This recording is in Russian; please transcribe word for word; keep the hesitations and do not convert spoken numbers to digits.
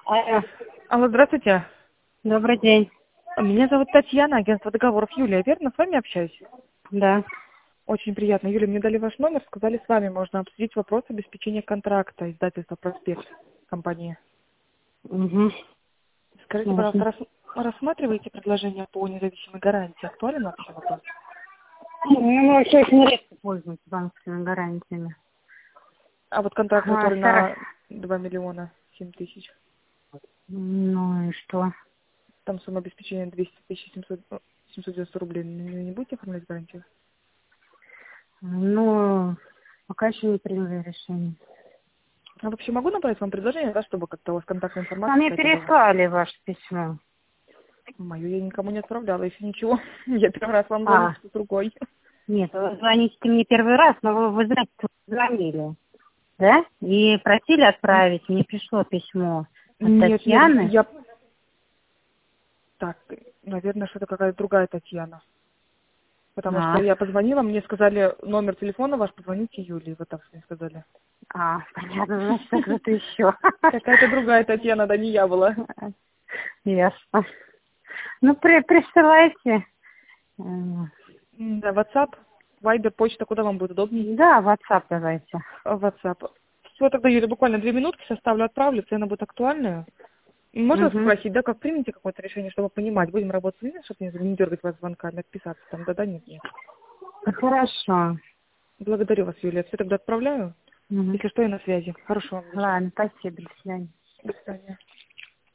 Алло, Алло, здравствуйте. добрый день. Меня зовут Татьяна, агентство договоров Юлия. Верно, с вами общаюсь? Да. Очень приятно. Юлия, мне дали ваш номер, сказали, с вами можно обсудить вопрос обеспечения контракта издательства «Проспект» компании. Угу. Скажите, Можно. пожалуйста, рас- рассматриваете предложение по независимой гарантии? Актуален вообще вопрос? Ну, мы вообще очень редко пользуемся банковскими гарантиями. А вот контракт, А, который стараюсь. на два миллиона семь тысяч, Ну и что? там сумма обеспечения двести тысяч семьсот, ну, семьсот девяносто рублей. Не, не будете оформлять гарантию? Ну, пока еще не приняли решение. А вообще могу направить вам предложение, да, чтобы как-то у вас контактная А информация мне какая-то была? переслали ваше письмо. Мою я никому не отправляла, еще ничего. Я первый раз вам звоню А, с другой. нет, вы звоните мне первый раз, но вы, вы знаете, что вы звонили, да? И просили отправить. Мне пришло письмо от Нет, нет, Татьяны. я... Так, наверное, что это какая-то другая Татьяна. Потому что А, я позвонила, мне сказали номер телефона ваш, позвоните Юлии, вот так мне сказали. а, понятно, значит, так кто-то еще. Какая-то другая Татьяна, да не я была. Ясно. Ну, при, присылайте. Э, М, Да, WhatsApp, Viber, почта, куда вам будет удобней? Да, в WhatsApp давайте. А, WhatsApp. Все, тогда, Юля, буквально две минутки составлю, отправлю, цена будет актуальная. Можно Угу. спросить, да, как примете какое-то решение, чтобы понимать, будем работать или нет, чтобы не, не дергать вас звонками, отписаться там, да-да, нет, нет. Хорошо. Благодарю вас, Юлия. Все тогда отправляю. Угу. Если что, я на связи. Хорошего вам вечера. Ладно, спасибо, до свидания. До свидания.